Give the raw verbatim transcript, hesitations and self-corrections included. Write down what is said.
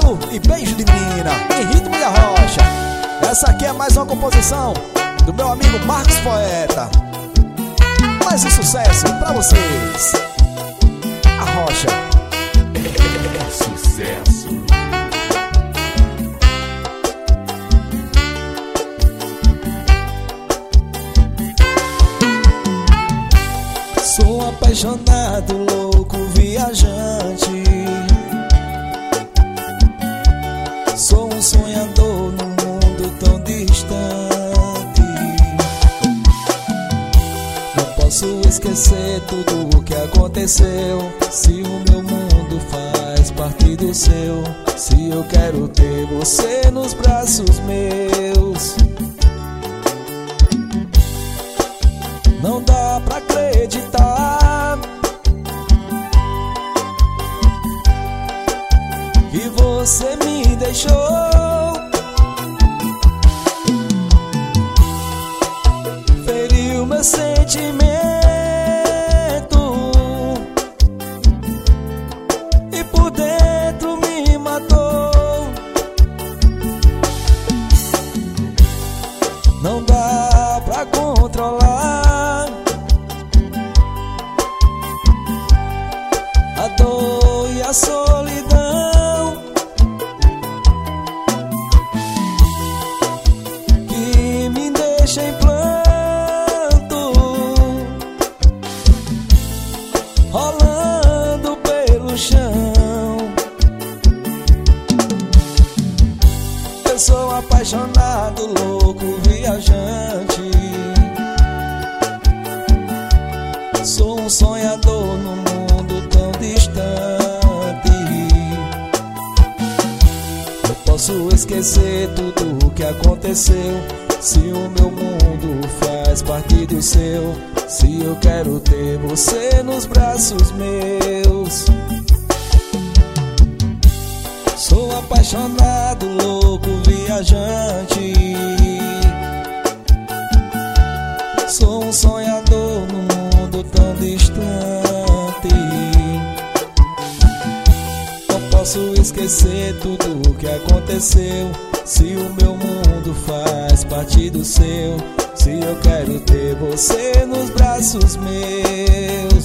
Abraço e beijo de menina em ritmo de arrocha. Essa aqui é mais uma composição do meu amigo Marcos Poeta. Mais um sucesso pra vocês. Arrocha é sucesso. Sou apaixonado, louco, viajante. Sou um sonhador num mundo tão distante. Não posso esquecer tudo o que aconteceu. Se o meu mundo faz parte do seu, se eu quero ter você nos braços meus, não dá pra acreditar que você me deixou. Feriu meu sentimento e por dentro me matou. Não dá pra controlar a dor e a solidão que me deixa em pranto, rolando pelo chão. Eu sou apaixonado, louco, viajante. Sou um sonhador num mundo tão distante. Eu posso esquecer tudo o que aconteceu. Se o meu mundo faz parte do seu, se eu quero ter você nos braços meus. Sou apaixonado, louco, viajante. Sou um sonhador num mundo tão distante. Não posso esquecer tudo o que aconteceu. Se o meu mundo faz parte do seu, se eu quero ter você nos braços meus.